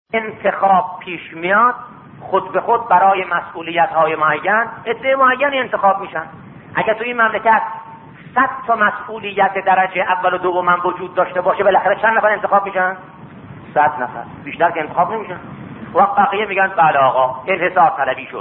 انتخاب پیش میاد، خود به خود برای مسئولیت‌های معین عده معینی انتخاب میشن. اگه تو این مملکت 100 تا مسئولیت درجه اول و دوم هم وجود داشته باشه، بالاخره چند نفر انتخاب میشن؟ 100 نفر، بیشتر که انتخاب نمیشن. وقت بقیه میگن بله آقا انحصار طلبی شد.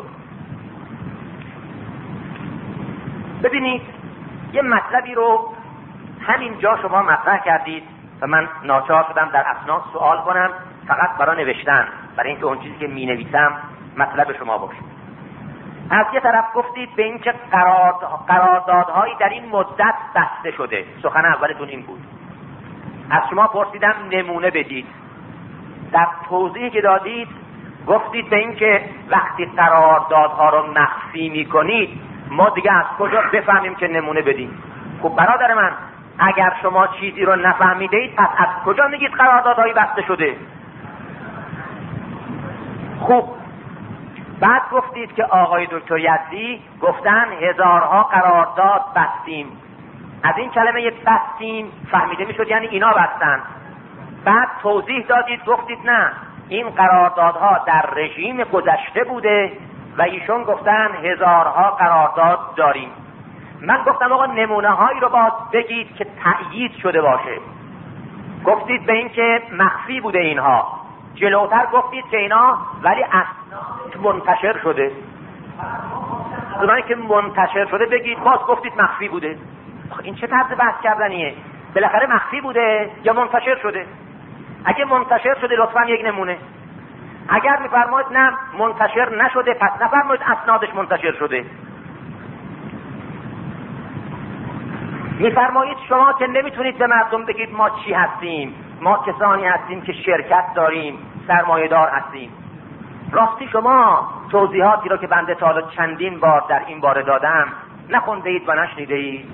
ببینید یه مطلبی رو همینجا شما مطرح کردید و من ناچار شدم در اثناء سوال کنم، فقط برای نوشتن، برای اینکه اون چیزی که می نویسم مطلب شما باشه. از یه طرف گفتید به اینکه قراردادهایی در این مدت بسته شده. سخن اولتون این بود. از شما پرسیدم نمونه بدید. در توضیحی که دادید گفتید به اینکه وقتی قراردادها رو مخفی میکنید ما دیگه از کجا بفهمیم که نمونه بدیم؟ خب برادر من، اگر شما چیزی رو نفهمیدید پس از کجا میگید قراردادهایی بسته شده؟ خب بعد گفتید که آقای دکتر یزدی گفتن هزارها قرارداد بستیم. از این کلمه بستیم فهمیده میشد یعنی اینا بستن. بعد توضیح دادید گفتید نه، این قراردادها در رژیم گذشته بوده و ایشون گفتن هزارها قرارداد داریم. من گفتم آقا نمونه هایی رو باید بگید که تأیید شده باشه. گفتید به این که مخفی بوده اینها. جلوتر گفتید که اینا ولی اصلا منتشر شده. اونایی که منتشر شده بگید، باز گفتید مخفی بوده. این چه طرز بحث کردنیه؟ بالاخره مخفی بوده یا منتشر شده؟ اگه منتشر شده لطفاً یک نمونه. اگر میفرمایید نه منتشر نشده پس نفرمایید اسنادش منتشر شده. میفرمایید شما که نمیتونید به مردم بگید ما چی هستیم، ما کسانی هستیم که شرکت داریم، سرمایه دار هستیم. راستی شما توضیحاتی رو که بنده تا حالا چندین بار در این باره دادم نخونده اید و نشنیده اید؟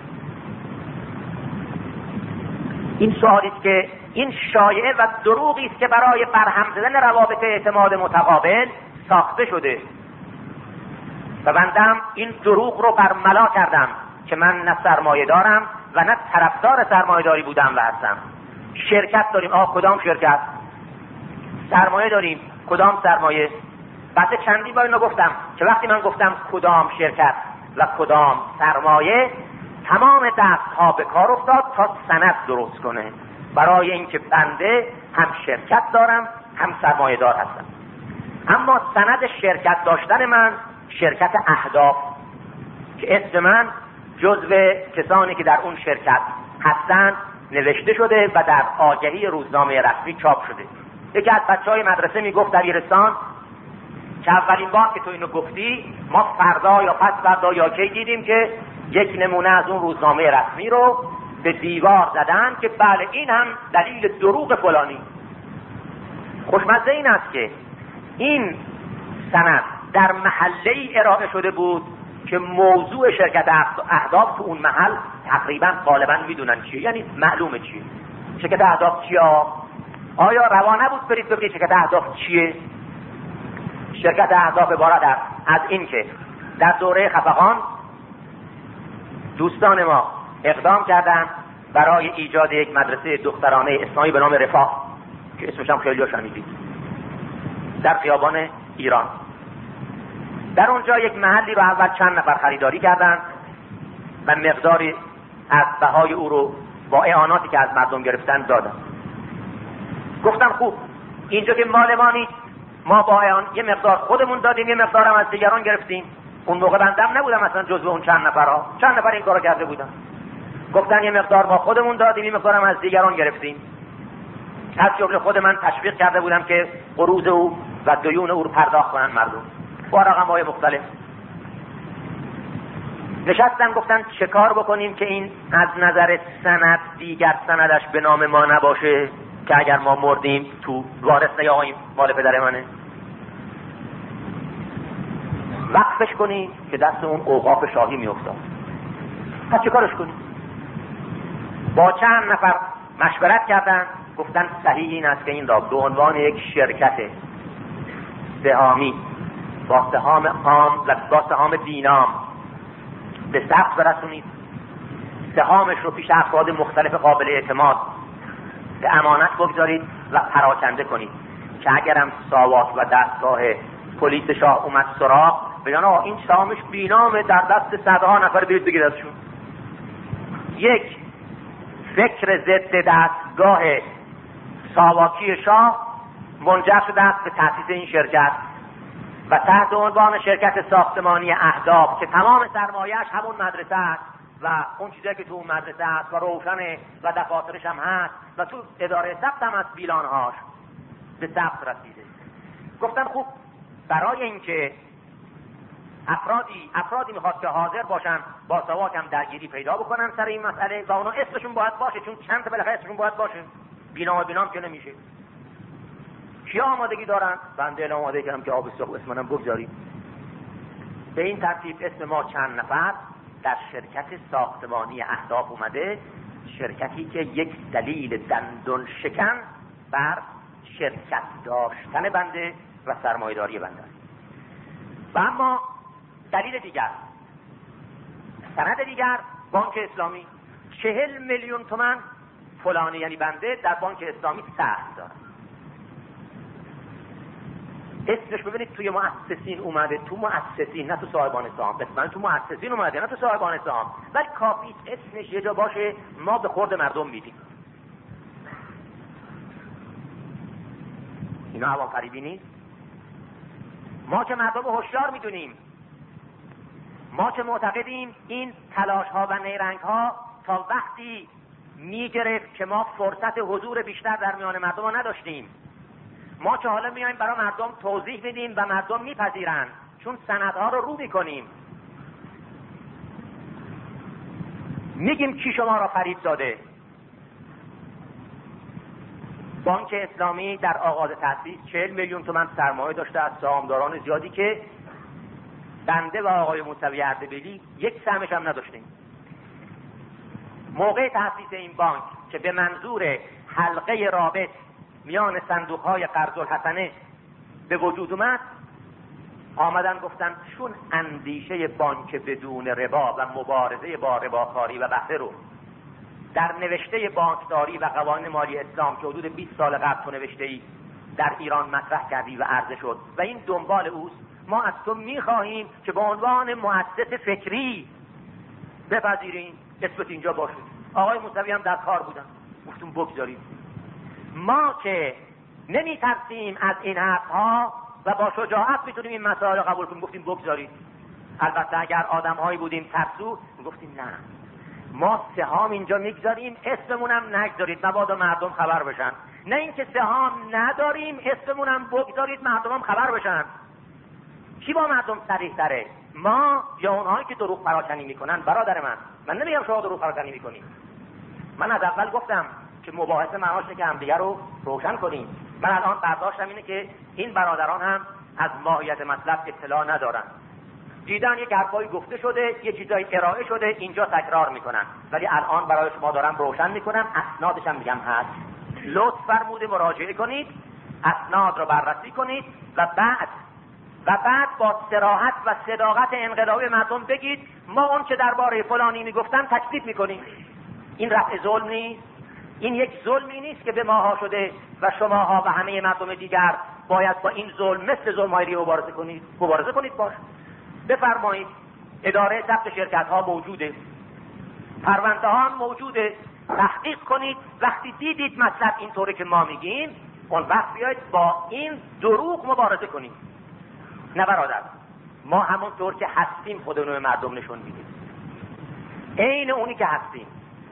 این سوالی است که این شایعه و دروغی است که برای برهم زدن روابط اعتماد متقابل ساخته شده و بنده این دروغ رو برملا کردم که من نه سرمایه دارم و نه طرفدار سرمایه داری بودم و هستم. شرکت داریم. کدام شرکت؟ سرمایه داریم. کدام سرمایه؟ بعد چندین بار اینو گفتم که وقتی من گفتم کدام شرکت و کدام سرمایه، تمام دستها به کار افتاد تا سند درست کنه برای اینکه بنده هم شرکت دارم هم سرمایه دار هستم. اما سند شرکت داشتن من شرکت اهداف که اسم من جزو کسانی که در اون شرکت هستند نوشته شده و در آگهی روزنامه رسمی چاپ شده. یکی از بچهای مدرسه میگفت در ایرستان که اولین بار که تو اینو گفتی ما فردا یا پس فردا یا کی دیدیم که یک نمونه از اون روزنامه رسمی رو به دیوار زدن که بله این هم دلیل دروغ فلانی. خوشمزه این است که این سند در محله‌ای ارائه شده بود که موضوع شرکت اهداف تو اون محل تقریبا غالبا میدونن چیه، یعنی معلومه چیه. شرکت اهداف چیه؟ آیا روا نبود برید ببینید شرکت اهداف چیه؟ شرکت اهداف عبارت است از این که در دوره خفقان دوستان ما اقدام کردن برای ایجاد یک مدرسه دخترانه اسلامی به نام رفاه که اسمش هم خیلی شنیدید، در خیابان ایران. در اونجا یک محلی رو اول چند نفر خریداری کردن و مقداری از بهای او رو با اعاناتی که از مردم گرفتن دادن. گفتم خوب اینجا که مال ما نیست، ما با اعان یه مقدار خودمون دادیم، یه مقدار هم از دیگران گرفتیم. اون موقع بندم نبودم اصلا جزو اون چند نفر این کارو کرده بودن. گفتن یه مقدار ما خودمون دادیم، یه مقدار هم از دیگران گرفتیم. از جمله خود من تشویق کرده بودم که قروض او و دیون او رو پرداخت کنن مردم با رقم‌های مختلف. نشستن گفتن چه کار بکنیم که این از نظر سند دیگر سندش به نام ما نباشه که اگر ما مردیم تو وارث نیاییم، مال پدر منه. وقفش کنیم که دست اون اوقاف شاهی میافتاد. پس چه کارش کنیم؟ با چند نفر مشورت کردن، گفتن صحیح این است که این را به عنوان یک شرکت سهامی با سهام عام و با سهام دینام به ثبت برسونید، سهامش رو پیش افراد مختلف قابل اعتماد به امانت بگذارید و پراکنده کنید که اگرم ساواک و دستگاه پلیس شاه اومد سراغ، بگن آقا این سهامش بینامه، در دست صدها نفر، برید بگید ازشون. یک فکر ضد دستگاه ساواکی شاه منجر شده است به تأسیس این شرکت و تحت عنوان شرکت ساختمانی اهداف که تمام سرمایه‌اش همون مدرسه است و اون چیزایی که تو اون مدرسه است و روشنه و دفاترش هم هست و تو اداره ثبت هم هست، بیلانهاش به ثبت رسیده. گفتن خوب، برای اینکه افرادی میخواد که حاضر باشن با ساواک هم درگیری پیدا بکنن سر این مسئله و اونا اسمشون باید باشه، چون چند تا بالاخره اسمشون باید باشه، بینام که نمیشه. کیا آمادگی دارن؟ بنده اعلام آماده کردم که آب سرخ اسمم بگذارید. به این ترتیب اسم ما چند نفر در شرکت ساختمانی اهداف اومده، شرکتی که یک دلیل دندون شکن بر شرکت داشتن بنده و سرمایه‌داری بنده است. و اما دلیل دیگر، سند دیگر، بانک اسلامی 40 میلیون تومان فلانی یعنی بنده در بانک اسلامی سهم داره. اسمش ببینید توی مؤسسین اومده، تو مؤسسین نه تو صاحبان سهام، قسمت تو مؤسسین اومده نه تو صاحبان سهام، ولی کافی اسمش یه جا باشه ما به خورد مردم میدیم. اینا عوام فریبی نیست؟ ما که مردم هوشیار میدونیم، ما که معتقدیم این تلاش ها و نیرنگ ها تا وقتی میگرفت که ما فرصت حضور بیشتر در میان مردم ها نداشتیم، ما که حالا میایم برای مردم توضیح میدیم و مردم میپذیرن چون سندها رو میکنیم، میگیم کی شما را فریب داده. بانک اسلامی در آغاز تأسیس 40 میلیون تومان سرمایه داشته از سهامداران زیادی که بنده و آقای موسوی اردبیلی یک سهمش هم نداشتیم. موقع تأسیس این بانک که به منظور حلقه رابط میان صندوق‌های قرض الحسنه به وجود اومد، آمدن گفتن چون اندیشه بانک بدون ربا و مبارزه با رباخواری و بهره رو در نوشته بانکداری و قوانین مالی اسلام که حدود 20 سال قبل تو نوشته‌ای در ایران مطرح کردی و عرضه شد و این دنبال اوست، ما از تو می‌خواهیم که به عنوان مؤسس فکری بپذیریم، اسمت اینجا باشه. آقای موسوی هم در کار بودن، گفتم بگذارید. ما که نمی‌ترسیم از این حرف‌ها و با شجاعت میتونیم این مسائل رو قبول کنیم، گفتیم بگذارید. البته اگر آدم‌هایی بودیم ترسو، گفتیم نه، ما سهام اینجا میگذاریم، اسممون هم نگذارید مبادا مردم خبر بشن. نه اینکه سهام نداریم اسممون هم بگذارید مردم هم خبر بشن. کی با مردم صریح تره، ما یا اونهایی که دروغ پراکنی میکنن؟ برادر من نمیگم شما دروغ پراکنی میکنید. من از اول گفتم که مباحثه معناش اینه که همدیگه رو روشن کنیم. من الان برداشتم اینه که این برادران هم از ماهیت مطلب اطلاع ندارن، دیدن یک حرفایی گفته شده، یه چیزایی ارائه شده، اینجا تکرار میکنن، ولی الان برای شما دارم روشن میکنم، اسنادش هم میگم هست. لطف فرموده مراجعه کنید، اسناد رو بررسی کنید و بعد با صراحت و صداقت انقلابی مردم بگید ما اون که درباره فلانی میگفتن تکذیب میکنیم. این رفع ظلم نیست؟ این یک ظلمی نیست که به ماها شده و شماها و همه مردم دیگر باید با این ظلم مثل ظلم‌های مبارزه کنید باش. بفرمایید، اداره ثبت شرکت ها موجوده، پرونده ها موجوده، تحقیق کنید. وقتی دیدید مطلب اینطوری که ما میگیم، اون وقت بیاید با این دروغ مبارزه کنید. نه برادر، ما همونطور که هستیم خودمون به مردم نشون میدیم، عین اونی که هستیم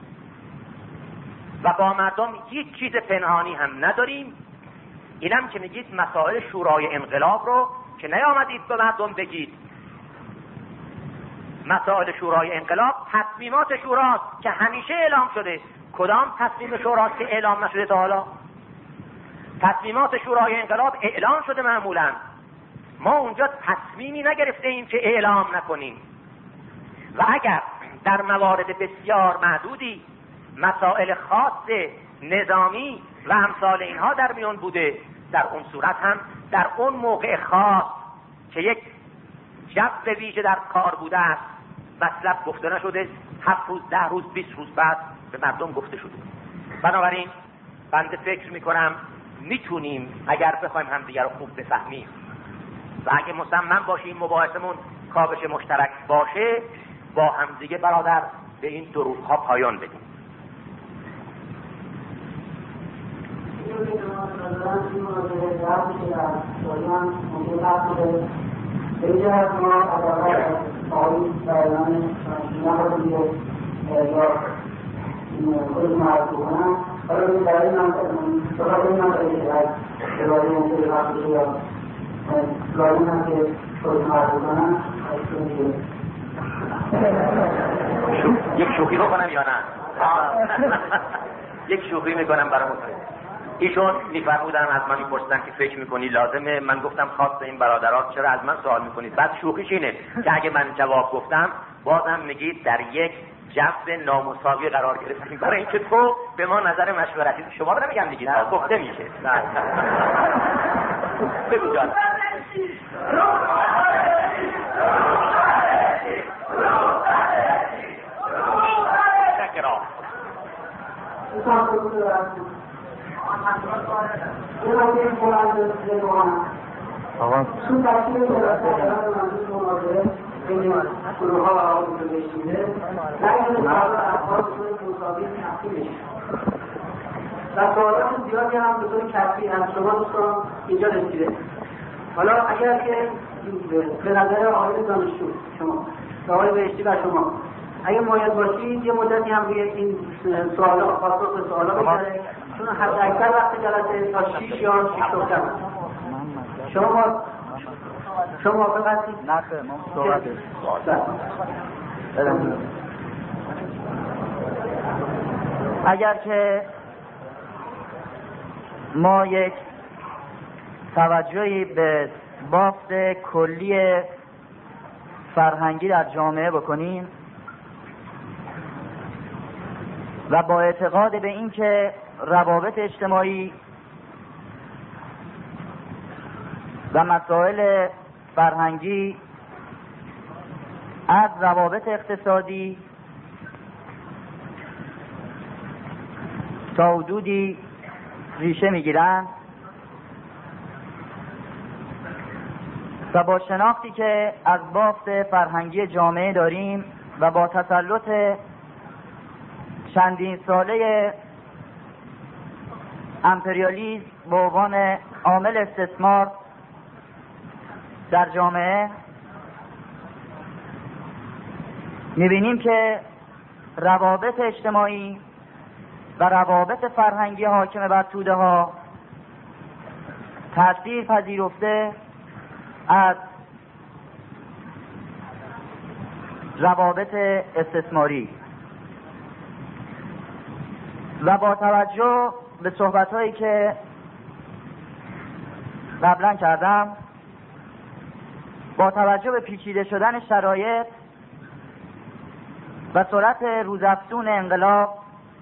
و با مردم هیچ چیز پنهانی هم نداریم. اینم که میگید مسائل شورای انقلاب رو که نیامدید به مردم بگید. مسائل شورای انقلاب تصمیمات شوراست که همیشه اعلام شده. کدام تصمیم شوراست که اعلام نشده تا حالا؟ تصمیمات شورای انقلاب اعلام شده معمولا. ما اونجا تصمیمی نگرفته ایم که اعلام نکنیم و اگر در موارد بسیار محدودی مسائل خاص نظامی و امثال اینها در میان بوده، در اون صورت هم در اون موقع خاص که یک جو ویژه در کار بوده است مطلب گفته نشده، 7 روز 10 روز 20 روز بعد به مردم گفته شده. بنابراین بنده فکر میکنم میتونیم اگر بخوایم همدیگر رو خوب بفهمیم و اگه مصمم باشیم مباحثمون کاوش مشترک باشه، با همدیگه برادر به این دروغ‌ها پایان بدیم. یک شوخی رو کنم یا نه؟ یک شوخی میکنم برامون. ایشون میفرمودن از من میپرسیدن که فکر میکنی لازمه؟ من گفتم خاص این برادرات چرا از من سوال میکنید؟ بعد شوخیش اینه که اگه من جواب گفتم بازم میگید در یک جو نامساوی قرار گرفتیم، برای اینکه تو به ما نظر مشورتی شما رو نمیگم دیگه، گفته میشه. بگو جان. و سوالات زیادی هم به طور کسری از شما دوستان اینجا رسیده. حالا اگر که به نظر آقای دانشجو شما و آقای بهشتی و شما اگه مایل باشید یه مدتی هم روی این سوالا پاسخ به سوالا بگذارید، چون حد اکثر وقت جلسه تا 6 یا 6 صبح شما موافق هستید؟ نه خیر، ما صحبت اگر که ما یک توجهی به بافت کلی فرهنگی در جامعه بکنیم و با اعتقاد به این که روابط اجتماعی و مسائل فرهنگی از روابط اقتصادی تا حدودی ریشه میگیرند و با شناختی که از بافت فرهنگی جامعه داریم و با تسلط چندین ساله امپریالیسم به عنوان عامل استثمار در جامعه می‌بینیم که روابط اجتماعی و روابط فرهنگی حاکم بر توده ها تأثیر پذیرفته از روابط استثماری و با توجه به صحبت‌هایی که قبلا کردم، با توجه به پیچیده شدن شرایط و سرعت روزافزون انقلاب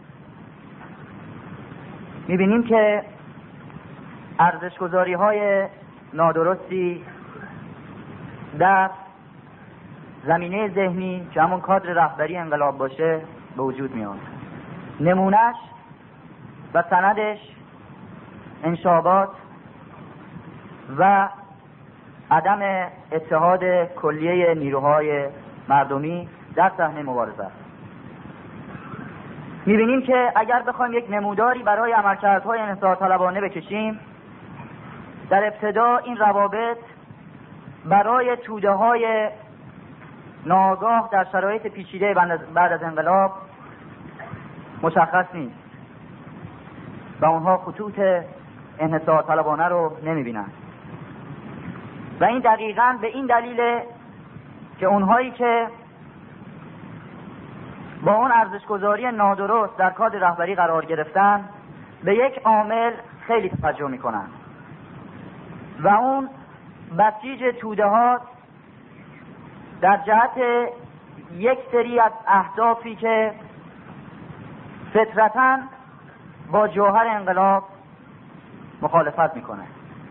می‌بینیم که ارزش‌گذاری‌های نادرستی در زمینه ذهنی که همون کادر رهبری انقلاب باشه به وجود میاد. نمونهش و سندش انشابات و عدم اتحاد کلیه نیروهای مردمی در صحنه مبارزه است. می‌بینیم که اگر بخوایم یک نموداری برای عملکردهای انحصارطلبانه بکشیم، در ابتدا این روابط برای توده‌های ناآگاه در شرایط پیچیده بعد از انقلاب مشخص نیست و اونها خطوط انحصارطلبانه رو نمی‌بینند و این دقیقاً به این دلیله که اونهایی که با اون ارزش‌گذاری نادرست در کادر رهبری قرار گرفتن به یک عامل خیلی توجه میکنن و اون بسیج توده ها در جهت یک سری از اهدافی که فطرتاً با جوهر انقلاب مخالفت میکنه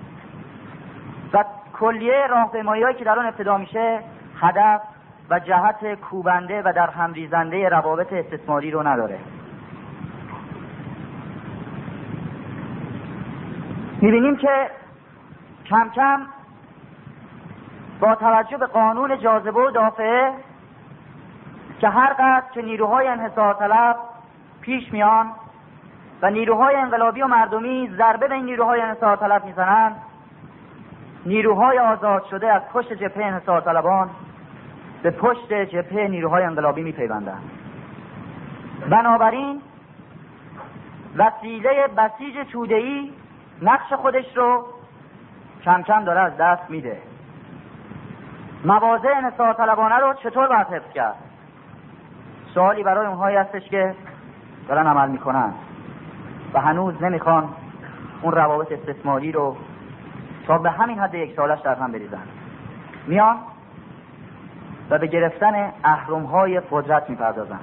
و کلیه راهپیمایی‌هایی که در آن ابتدا میشه هدف و جهت کوبنده و در هم ریزنده روابط استثماری رو نداره. می‌بینیم که کم کم با توجه به قانون جاذبه و دافعه که هر قدر که نیروهای انحصار طلب پیش میان و نیروهای انقلابی و مردمی ضربه به این نیروهای انحصار طلب میزنند، نیروهای آزاد شده از پشت جبهه انحصار طلبان به پشت جبهه نیروهای انقلابی میپیوندند. بنابراین وسیله بسیج توده‌ای نقش خودش رو کم کم داره از دست میده. مواضع انحصار طلبانه رو چطور باید حفظ کرد؟ سوالی برای اونهایی هستش که دارن عمل میکنن و هنوز نمیخوان اون روابط استثماری رو تا به همین حد یک سالش در هم بریزن. میان و به گرفتن اهرم‌های قدرت میپردازن.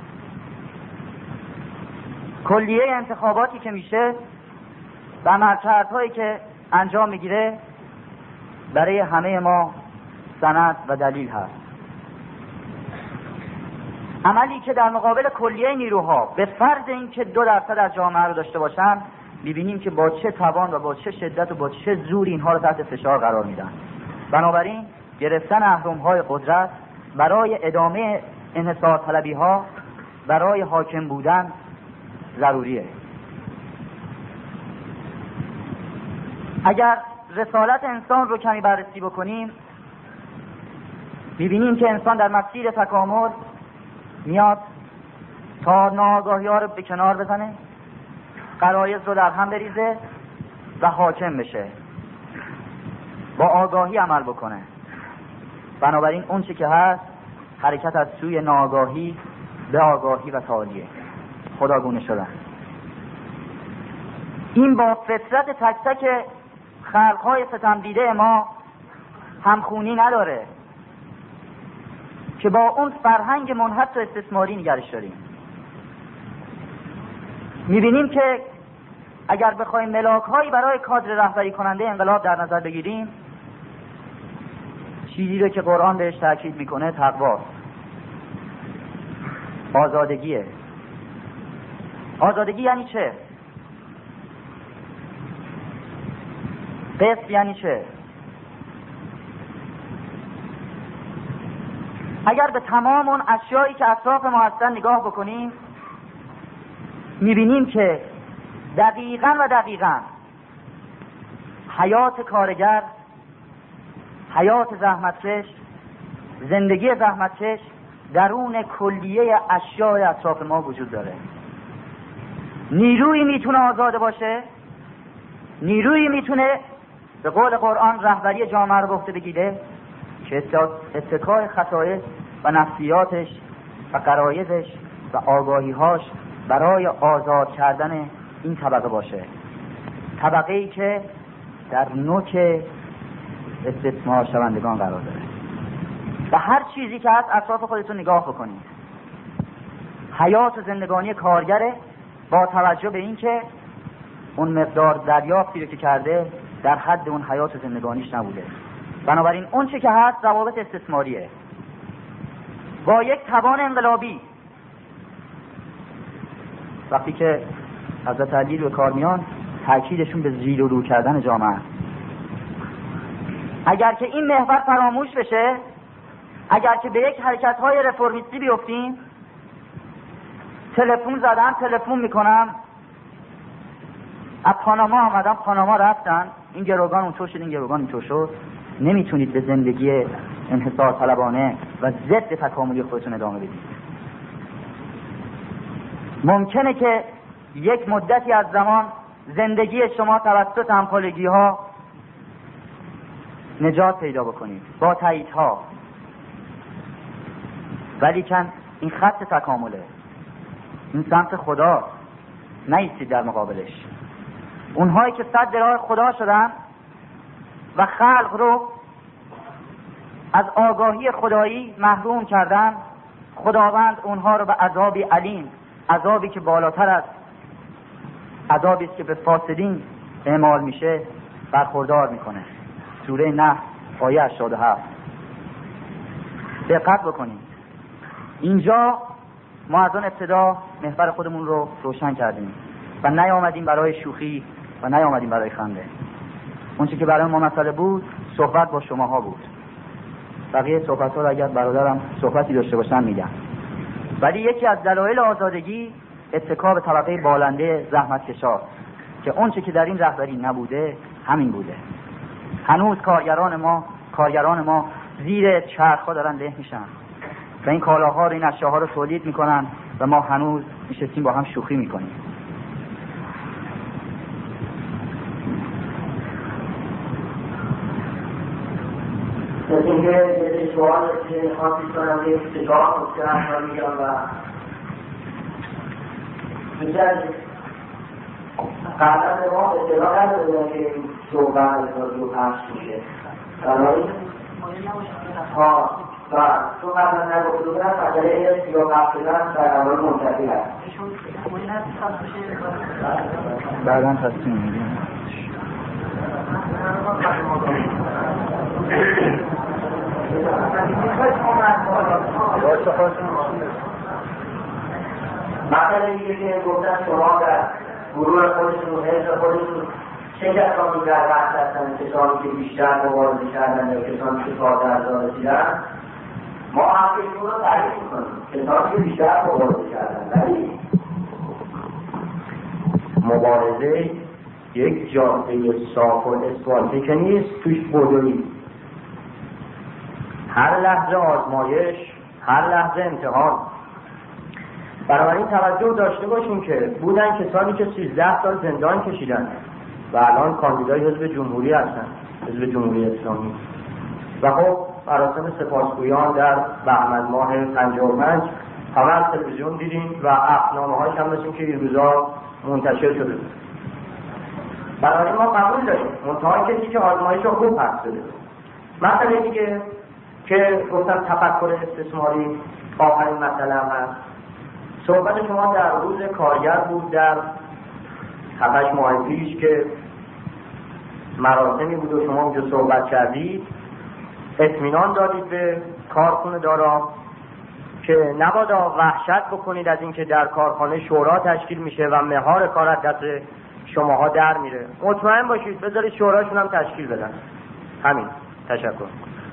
کلیه انتخاباتی که میشه و عملکردهایی که انجام میگیره برای همه ما سند و دلیل هست. عملی که در مقابل کلیه نیروها به فرض اینکه 2% از جامعه رو داشته باشن، میبینیم که با چه توان و با چه شدت و با چه زور اینها رو تحت فشار قرار میدن. بنابراین گرفتن اهرم‌های قدرت برای ادامه انحصار طلبی ها، برای حاکم بودن ضروریه. اگر رسالت انسان رو کمی بررسی بکنیم، میبینیم که انسان در مسیر تکامل میاد تا ناآگاهی ها رو به کنار بزنه، غرایز رو در هم بریزه و حاکم بشه، با آگاهی عمل بکنه. بنابراین اون چی که هست حرکت از سوی ناآگاهی به آگاهی و تعالیه، خداگونه شدن. این با فطرت تک تک خلقهای ستم دیده ما همخونی نداره که با اون فرهنگ منحط و استثماری نگرش داریم. میبینیم که اگر بخوایم ملاک‌هایی برای کادر رهبری کننده انقلاب در نظر بگیریم، چیزی رو که قرآن بهش تاکید میکنه تقواست، آزادگیه. آزادگی یعنی چه؟ قسط یعنی چه؟ اگر به تمام اون اشیایی که اطراف ما هستن نگاه بکنیم، میبینیم که دقیقاً حیات کارگر، حیات زحمتکش، زندگی زحمتکش درون کلیه اشیاء اطراف ما وجود داره. نیرویی میتونه آزاده باشه، نیرویی میتونه به قول قرآن رهبری جامعه رو به عهده بگیره که اتکای خصایص و نفسیاتش و غرایزش و آگاهی‌هاش برای آزاد کردن این طبقه باشه، طبقه‌ای که در نوک استثمار شوندگان قرار داره. و هر چیزی که هست اطراف خودتون نگاه بکنید، حیات و زندگانی کارگره با توجه به این که اون مقدار دریافتی رو که کرده در حد اون حیات و زندگانیش نبوده. بنابراین اون چه که هست روابط استثماریه با یک توان انقلابی. وقتی که حضرت علی رو کار میان، تأکیدشون به زیر و رو کردن جامعه. اگر که این محور فراموش بشه، اگر که به یک حرکت‌های رفرمیستی بیفتیم، تلفن زدن، تلفن میکنم، از پاناما آمدم، پاناما رفتن، این گروگان اونطور شد، این گروگان اینطور شد، نمیتونید به زندگی انحصار طلبانه و ضد تکاملی خودتون ادامه بدید. ممکنه که یک مدتی از زمان زندگی شما توسط همپالگی ها نجات پیدا بکنید با تاییدها، ولی کن این خط تکامله، این سمت خدا، نیستید در مقابلش. اونهایی که صد راه خدا شدن و خلق رو از آگاهی خدایی محروم کردن، خداوند اونها رو به عذابی علیم، عذابی که بالاتر از عذابی است که به فاسدین اعمال میشه، برخوردار میکنه. سوره نحل آیه 87. دقت بکنید، اینجا ما از اون ابتدا محور خودمون رو روشن کردیم و نیامدیم برای شوخی و نیامدیم برای خنده. اون چیزی که برای ما مسئله بود صحبت با شماها بود. بقیه صحبت‌ها رو اگر برادرم صحبتی داشته باشن میگم. ولی یکی از دلایل آزادگی اتکا به طبقه بالنده زحمتکشا که اون چیزی که در این رهبری نبوده همین بوده. هنوز کارگران ما زیر چرخ‌ها دارن له میشن و این کالاها رو این اشیاءها رو تولید میکنن و ما هنوز نشستیم با هم شوخی میکنیم. اینکه یه سوال که خواهد کنم یک سگاه مستقیم رو میگم و میگه قبلا به ما اطلاع نداره که این صحبت رو پخش میشه برای و تو قبلا نگفته بودن فضله یا پخش شدن در اول منتقی هست بعدا تصمیم میگیم. مثلا دیگه که گفتن شما در گروه خودشون حزب خودشون چه کسانی در بحث هستن؟ کسانی که بیشتر مبارزه کردن یا کسانی که کار در دار رسیدن؟ ما حقیقتون رو تعریف میکنیم کسانی که بیشتر مبارزه کردن، ولی مبارزه یک جاده صاف و اسفالته که نیست، توش بدوی. هر لحظه آزمایش، هر لحظه امتحان. بنابراین توجه داشته باشیم که بودن کسانی که 13 سال زندان کشیدن و الان کاندیدای حزب جمهوری هستن، حزب جمهوری اسلامی. و خب مراسم سپاسگویان در بهمن ماه 55 همه از تلویزیون دیدیم و اخنامه‌هاش هم مثل که این روزا منتشر شده. بنابراین ما قبول داریم منتها کسی که آزمایش رو خوب پس بده. مثلا دیگه که گفتم تفکر استثماری آخرین مسئله هم هست. صحبت شما در روز کارگر بود در 7 ماه پیش که مراسمی بود و شما اونجا صحبت کردید، اطمینان دادید به کارخونه دارا که نبادا وحشت بکنید از اینکه در کارخانه شورا تشکیل میشه و مهار کار از دست شماها در میره. مطمئن باشید بذارید شوراشون هم تشکیل بدن. همین. تشکر.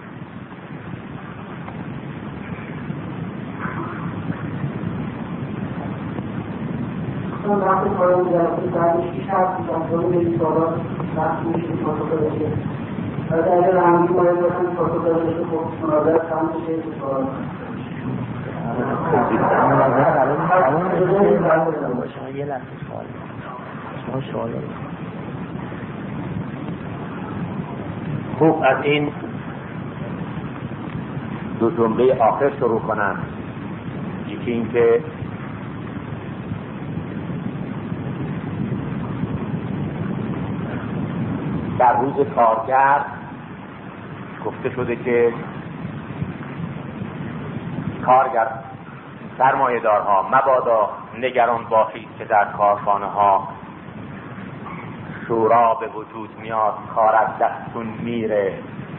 اون وقت کارو می‌ذارم که بعدش کی شرط می‌کنم جلو به سوالات وقت میشه پروتکل بشه. بعد اگر همین باید باشن پروتکل بشه خب مناظره تمام میشه سوال. یه لحظه سوال. خوب از این دو جمله آخر شروع کنم. یکی این که در روز کارگر گفته شده که کارگر سرمایه‌دارها مبادا نگران باشید که در کارخانه ها شورا به وجود میاد، کار از دستتون میره.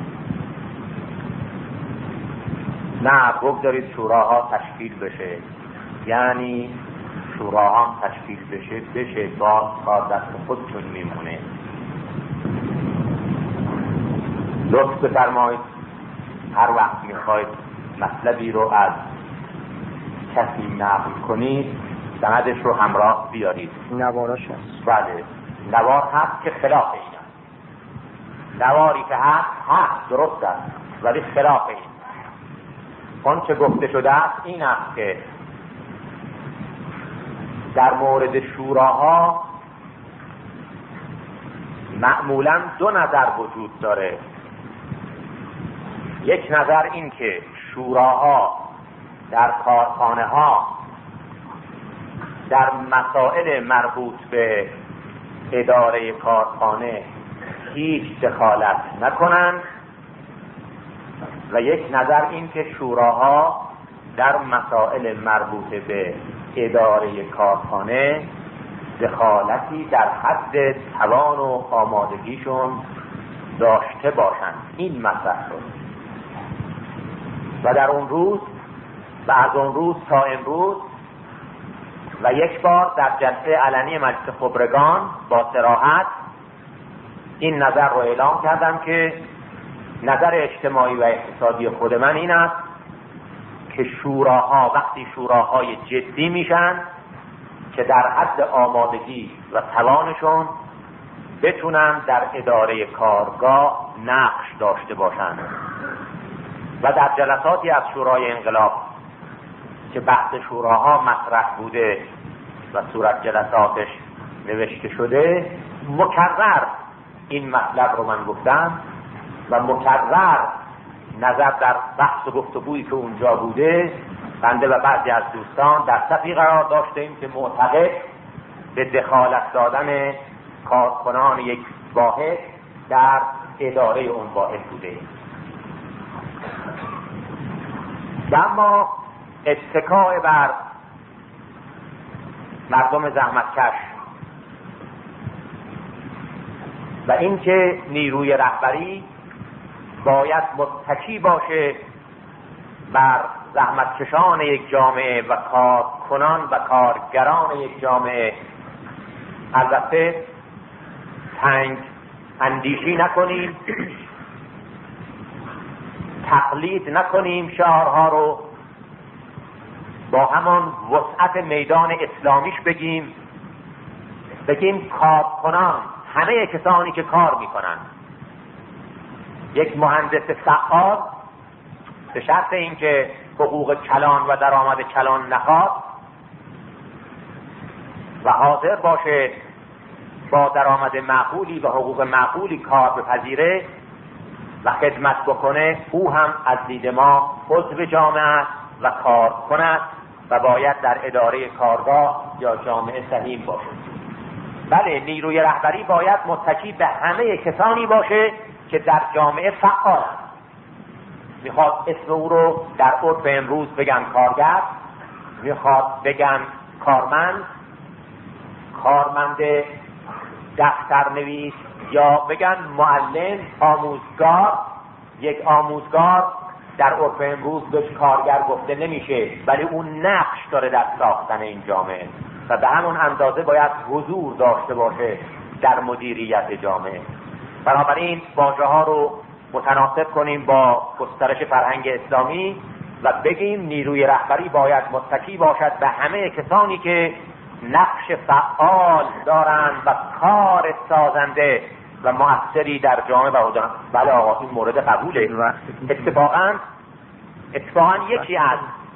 نه، بگذارید شوراها تشکیل بشه، یعنی شوراها تشکیل بشه باز کار دست خودتون میمونه. لطف بفرمایید هر وقت میخواید مطلبی رو از کسی نقل کنید سندش رو همراه بیارید. نواراش هست. بله، نوار هست که خلاف این است. نواری که هست درست است ولی خلاف این. اون چه گفته شده است این است که در مورد شوراها معمولاً دو نظر وجود داره. یک نظر این که شوراها در کارخانه ها در مسائل مربوط به اداره کارخانه هیچ دخالت نکنند و یک نظر این که شوراها در مسائل مربوط به اداره کارخانه دخالتی در حد توان و آمادگیشون داشته باشند. این مطرح شد و در اون روز و از اون روز تا امروز و یک بار در جلسه علنی مجلس خبرگان با صراحت این نظر رو اعلام کردم که نظر اجتماعی و اقتصادی خود من این است که شوراها وقتی شوراهای جدی میشن که در حد آمادگی و توانشون بتونن در اداره کارگاه نقش داشته باشند و در جلساتی از شورای انقلاب که بحث شوراها مطرح بوده و صورت جلساتش نوشته شده مکرر این مطلب رو من گفتم و مکرر نظر در بحث و گفتگویی که اونجا بوده بنده و بعضی از دوستان در صفی قرار داشتیم که معتقد به دخالت دادن کارکنان یک واحد در اداره اون واحد بوده. و اما اتکاء بر مردم زحمتکش و اینکه نیروی رهبری باید متکی باشه بر زحمتکشان یک جامعه و کارکنان و کارگران یک جامعه، البته تنگ اندیشی نکنیم، تقلید نکنیم شعارها رو، با همان وسعت میدان اسلامیش بگیم کارکنان، همه کسانی که کار میکنن، یک مهندس فعال به شرط اینکه حقوق کلان و درآمد کلان نخواد و حاضر باشه با درآمد معقولی و حقوق معقولی کار بپذیره و خدمت بکنه، او هم از دید ما عضو جامعه است و کار کند و باید در اداره کارگاه یا جامعه سهیم باشه. بله، نیروی رهبری باید متکی به همه کسانی باشه که در جامعه فعالند. میخواد اسم او رو در عرف امروز بگن کارگر، میخواد بگن کارمند دفترنویس، یا بگن معلم، آموزگار. یک آموزگار در عرف امروز بهش کارگر گفته نمیشه، ولی اون نقش داره در ساختن این جامعه و به همون اندازه باید حضور داشته باشه در مدیریت جامعه. بنابراین واژه ها رو متناسب کنیم با گسترش فرهنگ اسلامی و بگیم نیروی رهبری باید متکی باشد به همه کسانی که نقش فعال دارند و کار سازنده و مؤثری در جامعه و حضور. بله آقا، این مورد قبوله. اتفاقا یکی از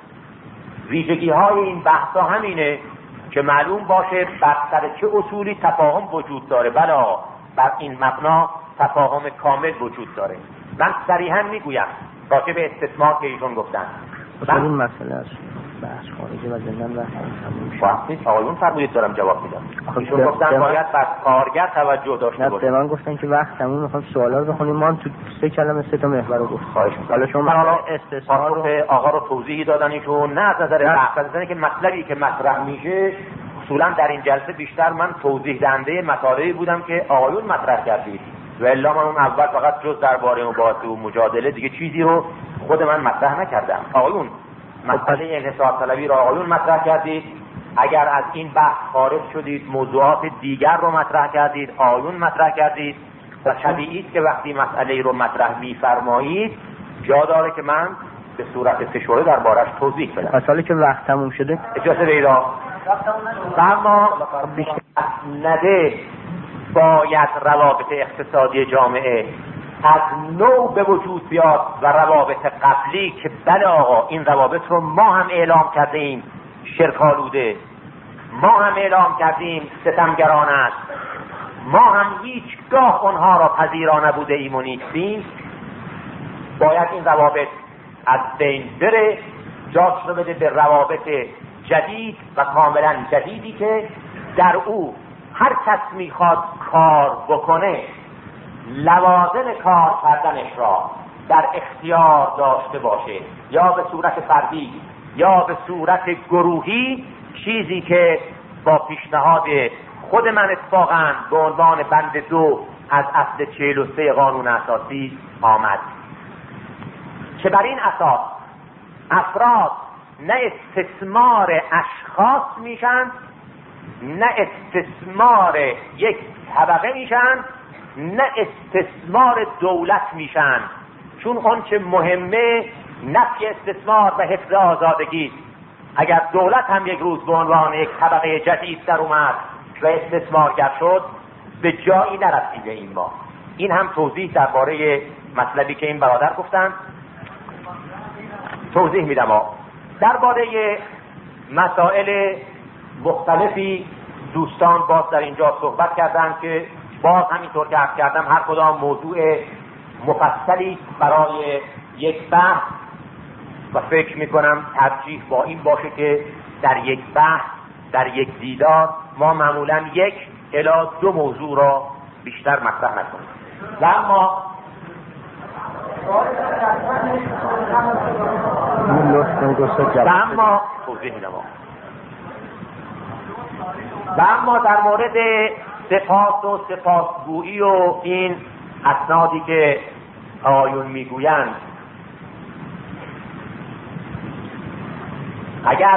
ویژگی های این بحثا همینه که معلوم باشه بر سر چه اصولی تفاهم وجود داره. بله آقا، بر این مبنا تفاهم کامل وجود داره. من صریحا میگویم راجع به استثمار که ایشون گفتن این مسئله است بحث خارجی و زندان و وقتی آقایون فرمودید دارم جواب میدم. ایشون گفتن باید بر کارگر توجه داشته باشه. من گفتن که وقت تموم، میخوام سوالا رو بخونیم. ما تو 3 کلمه 3 تا محور رو گفت. خواهش می‌کنم. حالا شما استثمار رو آقا رو توضیحی دادن ایشون، نه از نظر بحث، از نظر که مطلبی که مطرح میشه اصولا در این جلسه بیشتر من توضیح دهنده مطالبی بودم که آقایون مطرح کردید و الا من اون اول فقط جز درباره مباحثه و مجادله دیگه چیزی رو خود من مطرح نکردم. آقایون مسئله انحصار طلبی را آقایون مطرح کردید، اگر از این بحث خارج شدید موضوعات دیگر رو مطرح کردید، آقایون مطرح کردید و طبیعی است که وقتی مسئله رو مطرح می‌فرمایید جا داره که من به صورت فشرده دربارش توضیح بدم. مثلا که وقت تموم شده اجازه بدید. اما نده باید روابط اقتصادی جامعه از نو به وجود بیاد و روابط قبلی که بله آقا این روابط رو ما هم اعلام کردیم شرک‌آلوده، ما هم اعلام کردیم ستمگران است، ما هم هیچگاه اونها را پذیرا نبوده ایم و نیستیم، باید این روابط از بین بره، جاش رو بده به روابط جدید و کاملا جدیدی که در او هر کس میخواد کار بکنه لوازم کار کردنش را در اختیار داشته باشه، یا به صورت فردی یا به صورت گروهی، چیزی که با پیشنهاد خود من اتفاقاً به عنوان بند 2 از اصل 43 قانون اساسی آمد که بر این اساس افراد نه استثمار اشخاص میشن، نه استثمار یک طبقه میشن، نه استثمار دولت میشن. چون اون چه مهمه نفی استثمار و حفظ آزادگی. اگر دولت هم یک روز به عنوان یک طبقه جدید در اومد و استثمارگر شد، به جایی نرسیده این ما. این هم توضیح درباره مطلبی که این برادر گفتن توضیح میدم. درباره مسائل مختلفی دوستان باز در اینجا صحبت کردن که باز همینطور که عرض کردم هر کدام موضوع مفصلی برای یک بحث و فکر میکنم ترجیح با این باشه که در یک بحث، در یک دیدار ما معمولا 1 الی 2 موضوع را بیشتر مطرح نکنیم. و اما در مورد سپاس و سپاسگویی و این اسنادی که آیون میگویند، اگر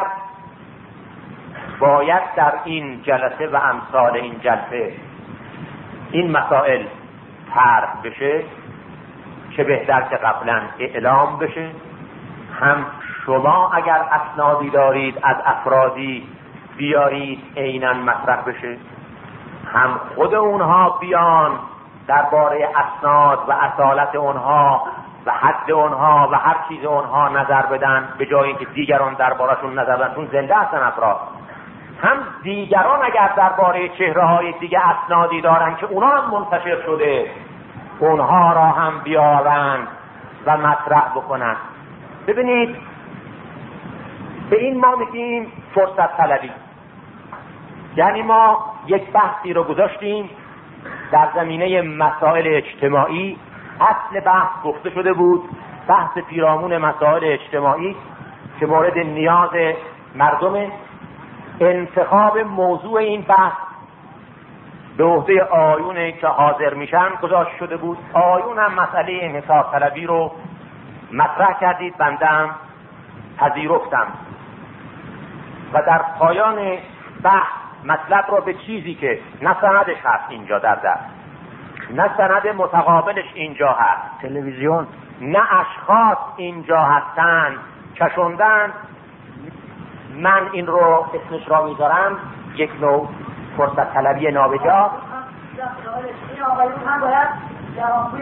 باید در این جلسه و امثال این جلسه این مسائل طرح بشه، چه بهتر که قبلا اعلام بشه. هم شما اگر اسنادی دارید از افرادی بیارید عیناً مطرح بشه، هم خود اونها بیان درباره اسناد و اصالت اونها و حد اونها و هر چیز اونها نظر بدن، به جای اینکه دیگران درباره‌شون نظر بدن، چون زنده هستن افراد. هم دیگران اگر درباره چهره‌های دیگه اسنادی دارن که اونها هم منتشر شده، اونها را هم بیارن و مطرح بکنن. ببینید، به این ما میگیم فرصت طلبی. یعنی ما یک بحثی رو گذاشتیم در زمینه مسائل اجتماعی. اصل بحث گفته شده بود بحث پیرامون مسائل اجتماعی که مورد نیاز مردم. انتخاب موضوع این بحث به عهده آیون که حاضر میشن گذاشته شده بود. آیون هم مسئله انحصار طلبی رو مطرح کردید، بندم پذیرفتم و در پایان بحث مطلب رو به چیزی که نه سندش هست اینجا در دست، نه سند متقابلش اینجا هست، تلویزیون، نه اشخاص اینجا هستن کشوندن. من این رو اسمش را میذارم یک نوع فرصت طلبی نابجا. این آقایون هم باید جوابگوی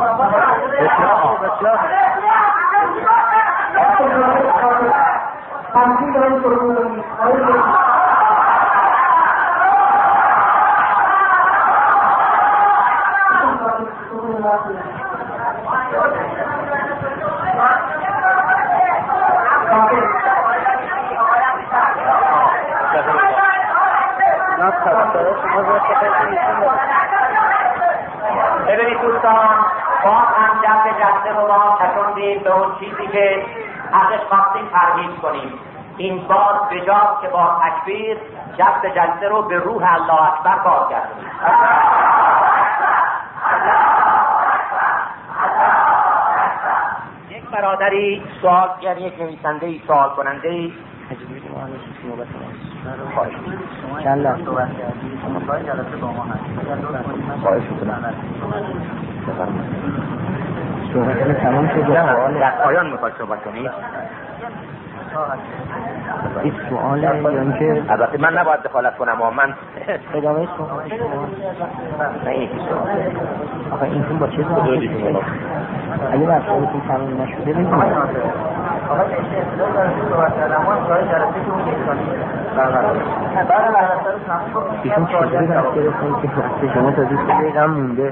ببینید دوستان، باز هم جلسه رو ما کشوندیم به اون چیزی که ازش خواستیم ترغیب کنیم. این بار به جای که با تکبیر جلسه رو به روح الله اکبر باز کردیم. یک برادری سوالگر، یک نویسنده‌ای سوال کننده‌ای چند لحظه صحبت کردیم، شما جلسه با ما هست. خواهش می‌کنم. صحبت تمام شد. در پایان می‌خواید صحبت کنید؟ این سوال یعنی که البته من نباید دخالت کنم، اما من ادامه سوال نه این سوال. آقا این فیلم با چه زمانی اگه مسئولتون تمام نشده بگید. آقا اشتغال داره صحبت کردم، ما جای جلسه که اون ایشون چجوری دست گرفتن که وقتی شما تا 20 دقیقه هم مونده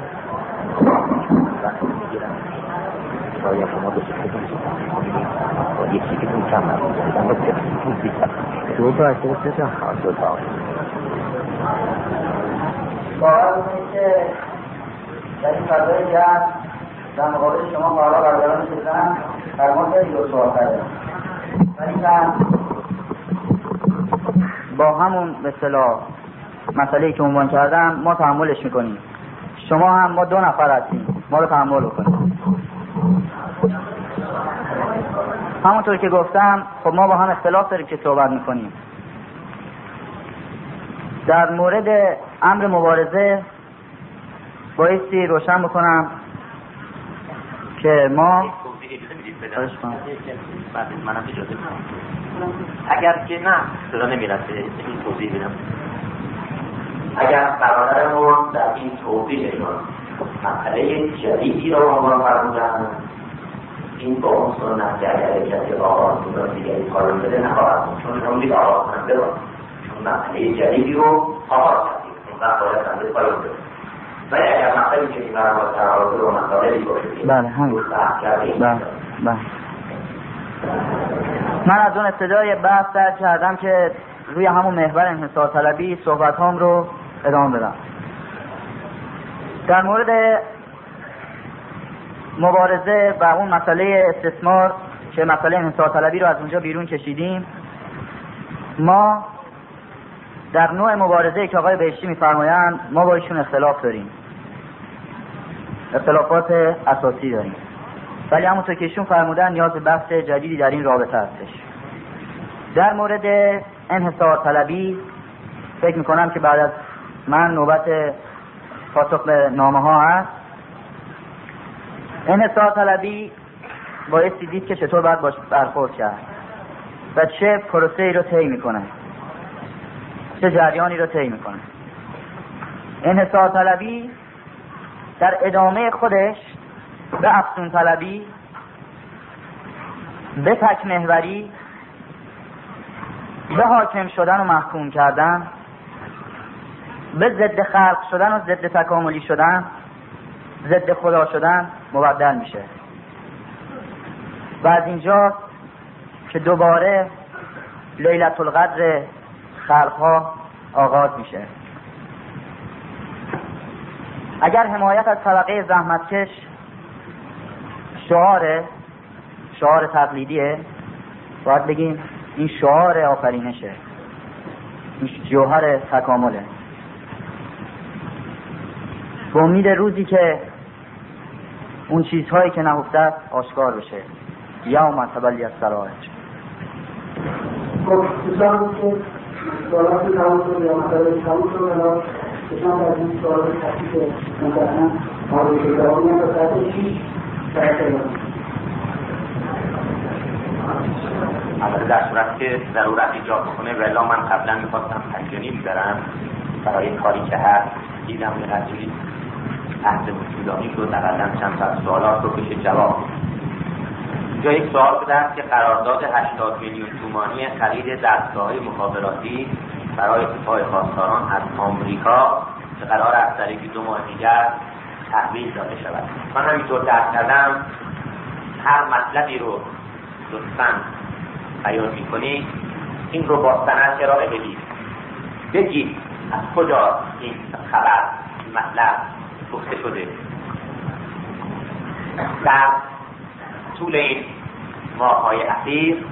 شاید شما دو یکی که اون کم نبود دو تا اصلا سه تا باید اونی که در این فضای جمع در مقابل شما بالا برداران شدن در ما خیلی دو سوال کرده، ولی با همون مثلا مسئله‌ای که عنوان کردم ما تحملش میکنیم. شما هم ما 2 نفر هستیم، ما رو تحمل بکنید. همونطور که گفتم خب ما با هم اختلاف داریم که صحبت میکنیم. در مورد امر مبارزه بایستی روشن بکنم که ما اگر که نه صدا نمیرسه این توضیح بدم. اگر برادرمون در این توضیحشون مسئله جدیدی رو عنوان فرمودن، این با اون سنت که اگر کسی آغاز کنه دیگری کارو بده نخواهد بود، چون اون دیگه آغاز کننده بود، چون مسئله جدیدی رو آغاز کردیم اون وقت باید کننده کارو بده. ولی اگر مسئله که این برنامه ترابط رو مسئله باشه بله همین بله. من از اون ابتدای بحث درک کردم که روی همون محور انحصار طلبی صحبت هام رو ادامه بدم. در مورد مبارزه و اون مسئله استثمار که مسئله انحصار طلبی رو از اونجا بیرون کشیدیم، ما در نوع مبارزه که آقای بهشتی میفرمایند ما با ایشون اختلاف داریم، اختلافات اساسی داریم، ولی همونطور که ایشون فرمودن نیاز به بحث جدیدی در این رابطه هستش. در مورد انحصار طلبی فکر میکنم که بعد از من نوبت پاسخ به نامه ها هست. انحصار طلبی بایستی دید که چطور باید باش برخورد کرد و چه پروسه‌ای رو طی میکنه، چه جریانی رو طی میکنه. انحصار طلبی در ادامه خودش به افزون طلبی، به تک محوری، به حاکم شدن و محکوم کردن، به ضد خلق شدن و ضد تکاملی شدن، ضد خدا شدن مبدل میشه و از اینجا که دوباره لیلة القدر خلقها آغاز میشه. اگر حمایت از طبقه زحمتکش شعار تقلیدیه، باید بگیم این شعار آفرینشه، این جوهر تکامله. به امید روزی که اون چیزهایی که نهفته است آشکار بشه. یوم تبلی السرائر. خب دوستان که سوالاتی تمام شد یا مسئله تمام شد، الان شما در این سوالات تحقیق مثلا مورد که جوابی هم تا ساعت 6 البته در صورت که ضرورت ایجاد کنه، ولی من قبلا میخواستم تجربی میبرم برای کاری که هست. دیدم به نتیجه عهد طولانی شد، اقلا چند تا سوالات رو بشه جواب. اینجا یک سوال بوده است که قرارداد 80 میلیون تومانی خرید دستگاه‌های مخابراتی برای دفاع خواستگاران از آمریکا که قرار است در 2 ماه دیگر تحویل داده شود. من همینطور درک کردم هر مطلبی رو لطفاً بیان می‌کنید این رو با سند ارائه بدید، بگید از کجا این خبر مطلب گفته شده. در طول این ماه‌های اخیر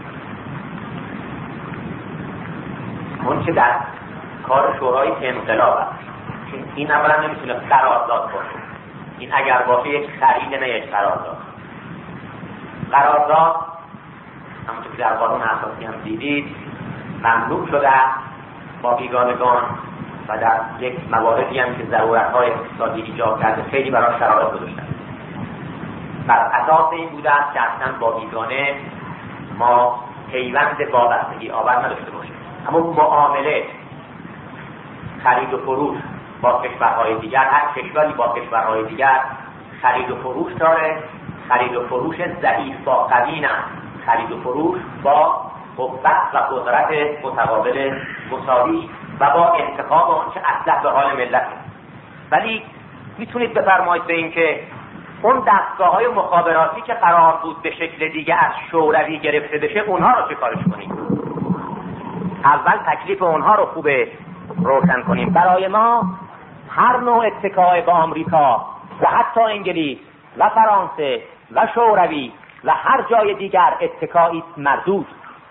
اون که در کار شورای انقلاب است، این اولا نمیتونه قرارداد باشه، این اگر باشه یک خرید نه یک قرارداد. قرارداد همونطور که در قانون اساسی هم دیدید ممنوع شده با بیگانگان و در یک مواردی هم که ضرورت‌های اقتصادی ایجاد کرده خیلی برای شرایط گذاشتن. بر اساس این بوده است که اصلا با بیگانه ما پیوند وابستگی آور نداشته باشیم، اما معامله خرید و فروش با کشورهای دیگر، هر کشوری با کشورهای دیگر خرید و فروش داره. خرید و فروش ضعیف با قوی نه، خرید و فروش با قوت و قدرت متقابل مساوی و با انتقام آنچه اصلح به حال ملت. ولی میتونید بفرمایید به این که اون دستگاه‌های مخابراتی که قرار بود به شکل دیگه از شوروی گرفته بشه، اونها رو چه کارش کنیم؟ اول تکلیف اونها رو خوبه روشن کنیم. برای ما هر نوع اتکای به آمریکا و حتی انگلیس و فرانسه و شوروی و هر جای دیگر اتکایی مردود.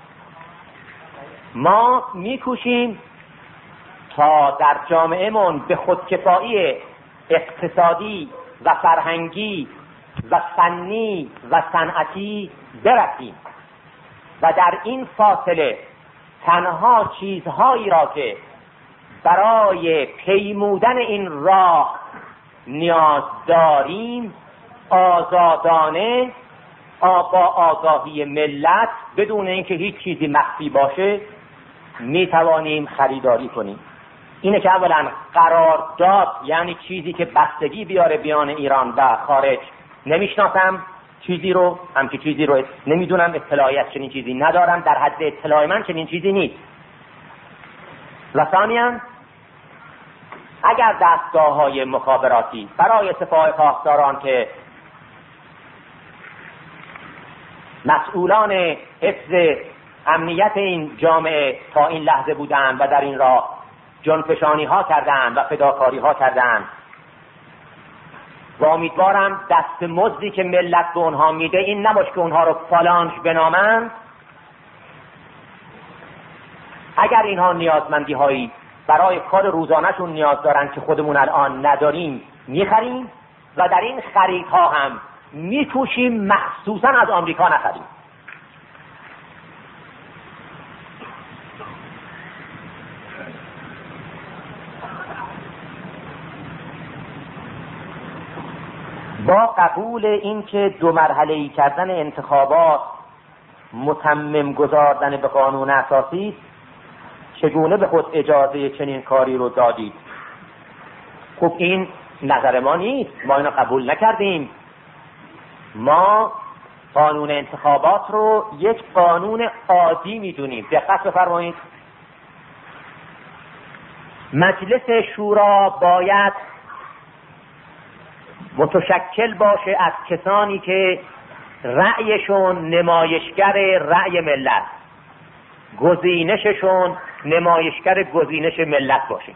ما میکوشیم تا در جامعهمون به خودکفایی اقتصادی و فرهنگی و فنی و صنعتی برسیم. و در این فاصله تنها چیزهایی را که برای پیمودن این راه نیاز داریم آزادانه با آگاهی ملت بدون اینکه هیچ چیزی مخفی باشه می توانیم خریداری کنیم. اینه که اولا قرارداد، یعنی چیزی که بستگی بیاره بیان ایران و خارج نمیشناسم، همچین چیزی رو نمیدونم، اطلاعی از چنین چیزی ندارم، در حد اطلاع من چنین چیزی نیست. و ثانیاً اگر دستگاه‌های مخابراتی برای سپاه پاسداران که مسئولان حفظ امنیت این جامعه تا این لحظه بودند و در این راه جانفشانی ها کردند و فداکاری ها کردند و امیدوارم دست مزدی که ملت به اونها میده این نباشه که اونها رو فالانج بنامند. اگر اینها نیازمندی هایی برای کار روزانهشون نیاز دارن که خودمون الان نداریم میخریم و در این خریدها هم میکوشیم مخصوصا از آمریکا نخریم. با قبول این که 2 مرحله‌ای کردن انتخابات متمم گذاردن به قانون اساسی، چگونه به خود اجازه چنین کاری رو دادید؟ خب این نظر ما نیست، ما اینو قبول نکردیم. ما قانون انتخابات رو یک قانون عادی میدونیم. دقت بفرمایید، مجلس شورا باید متشکل باشه از کسانی که رأیشون نمایشگر رأی ملت، گزینششون نمایشگر گزینش ملت باشه.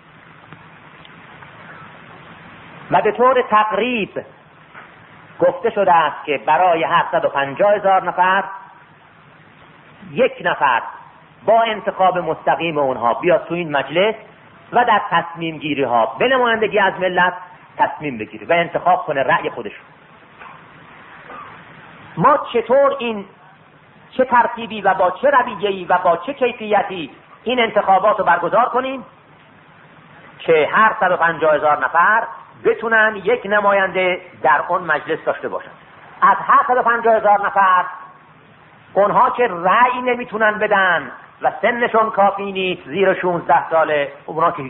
و به طور تقریب گفته شده است که برای 750,000 نفر 1 نفر با انتخاب مستقیم اونها بیاد تو این مجلس و در تصمیم گیری ها به نمایندگی از ملت تصمیم بگیره و انتخاب کنه رأی خودشون. ما چطور چه ترتیبی و با چه رویه‌ای و با چه کیفیتی این انتخابات رو برگزار کنیم که هر 150,000 نفر بتونن 1 نماینده در اون مجلس داشته باشن؟ از 150,000 نفر اونها که رأی نمیتونن بدن و سنشون کافی نیست، زیر 16 ساله، اونها که هیچ.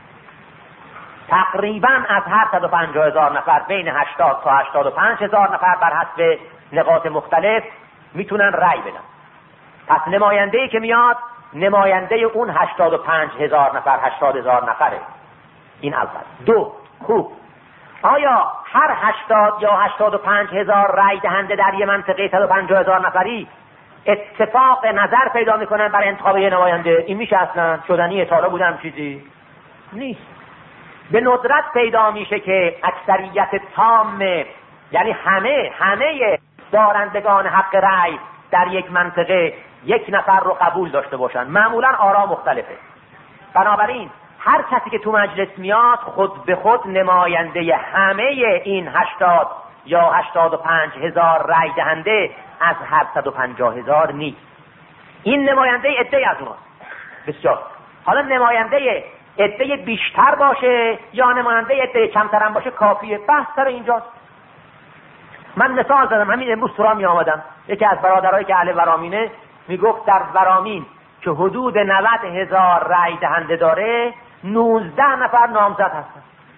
تقریبا از هر 150,000 نفر بین 80 تا 85,000 نفر بر حسب نقاط مختلف میتونن رأی بدن. پس نماینده‌ای که میاد نماینده اون 85,000 نفر 80,000 نفره. این اول. 2. خوب، آیا هر 80 یا 85,000 رأی دهنده در یه منطقه 150,000 نفری اتفاق نظر پیدا میکنن برای انتخاب یه نماینده؟ این میشه اصلا شدنی؟ تا حالا بودم چیزی نیست. به ندرت پیدا میشه که اکثریت تام، یعنی همه دارندگان حق رأی در یک منطقه 1 نفر رو قبول داشته باشن. معمولا آرا مختلفه. بنابراین هر کسی که تو مجلس میاد خود به خود نماینده همه این 80 یا 85,000 رأی دهنده از هر 150,000 نیست. این نماینده عده از اوناست. بسیار. حالا نماینده عده بیشتر باشه یا نماینده عده کمتر هم باشه کافیه. بحث سر اینجاست. من مثال زدم، همین امروز سرا می آمدم، یکی از برادرایی که اهل ورامینه میگفت در ورامین که حدود 90,000 رأی دهنده داره 19 نفر نامزد هستن.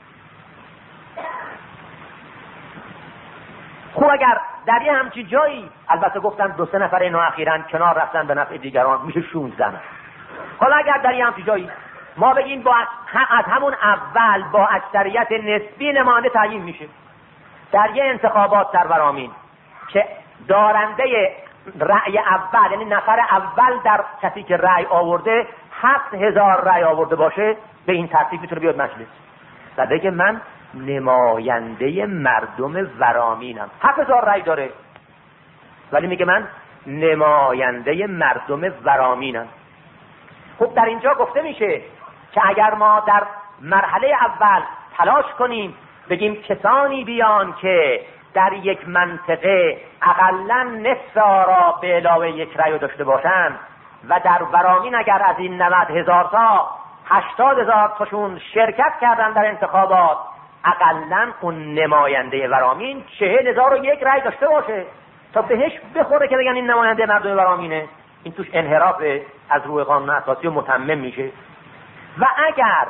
خب اگر در یه همچین جایی، البته گفتن 2-3 نفر اینو اخیراً کنار رفتن به نفع دیگران، میشه 16 نفر. حالا اگر در یه همچین جایی ما بگیم از همون اول با اکثریت نسبی نماینده تعیین میشه، در یه انتخابات در ورامین که دارنده رأی اول، یعنی نفر اول در کسی که رأی آورده 7,000 رأی آورده باشه، به این ترتیب میتونه بیاد مجلس و بگه من نماینده مردم ورامینم. 7,000 رأی داره ولی میگه من نماینده مردم ورامینم. خب در اینجا گفته میشه که اگر ما در مرحله اول تلاش کنیم بگیم کسانی بیان که در یک منطقه اقلا نصف آرا به علاوه یک رأی داشته باشند و در ورامین اگر از این 90,000 تا 80,000 تاشون شرکت کردن در انتخابات، اقلا اون نماینده ورامین 40,001 رأی داشته باشه تا بهش بخوره که بگن این نماینده مردم ورامینه. این توش انحراف از روی قانون اساسی و متمم میشه. و اگر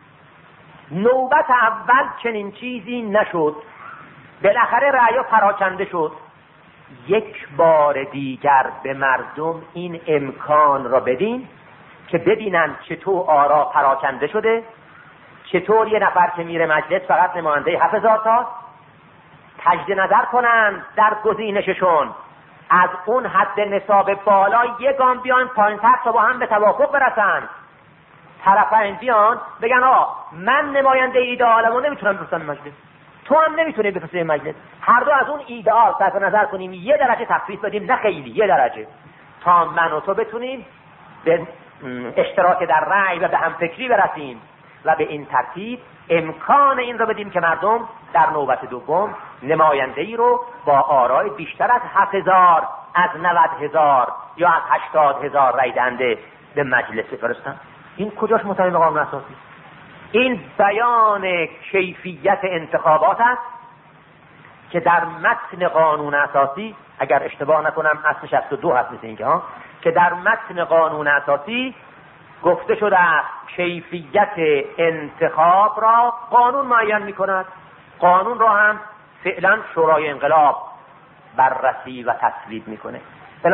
نوبت اول چنین چیزی نشد، بالاخره رأی پراکنده شد، یک بار دیگر به مردم این امکان را بدین که ببینن چطور آرا پراکنده شده، چطور یه نفر که میره مجلس فقط نماینده 7,000 تا، تجدید نظر کنن در گزینششون از اون حد نصاب بالا یک گام بیان پایین‌تر تا با هم به توافق برسن. طرفین بیان بگن من نماینده ایدئالمو نمیتونم بفرستم مجلس، تو هم نمیتونی بفرستی مجلس، هر دو از اون ایدئال صرف نظر کنیم، یه درجه تخفیف بدیم، نه خیلی، یه درجه، تا من و تو بتونیم به اشتراک در رأی و به همفکری برسیم و به این ترتیب امکان این رو بدیم که مردم در نوبت دوم نماینده‌ای رو با آرای بیشتر از 7,000 از 90,000 یا از 80,000 رأی دهنده به مجلس بفرستن. این کجاش مطابق قانون اساسی؟ این بیان کیفیت انتخابات است که در متن قانون اساسی، اگر اشتباه نکنم اصل 62 هست مثل اینکه که در متن قانون اساسی گفته شده کیفیت انتخاب را قانون معین می‌کند. قانون را هم فعلا شورای انقلاب بررسی و تصویب میکنه. به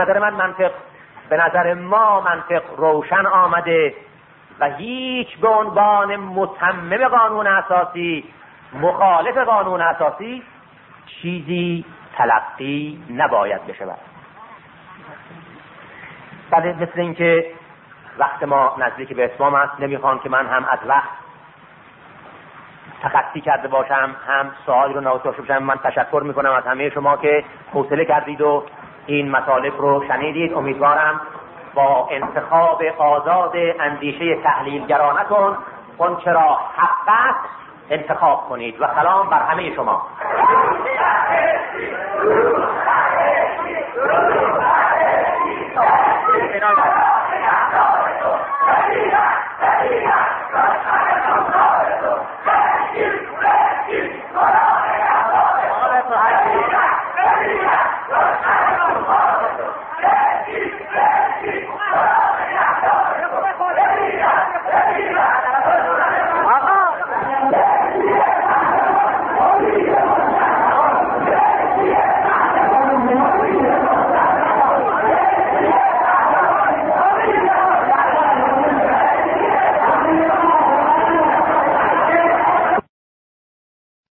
نظر ما منطق روشن آمده و هیچ به عنوان متمم قانون اساسی مخالف قانون اساسی چیزی تلقی نباید بشود. بله، مثل اینکه وقت ما نزدیک به اتمام است، نمیخوام که من هم از وقت تخطی کرده باشم هم سوالی رو ناگزیر باشم. من تشکر میکنم از همه شما که حوصله کردید و این مطالب رو شنیدید. امیدوارم با انتخاب آزاد اندیشه تحلیلگرانتون اون چرا حق است انتخاب کنید و سلام بر همه شما.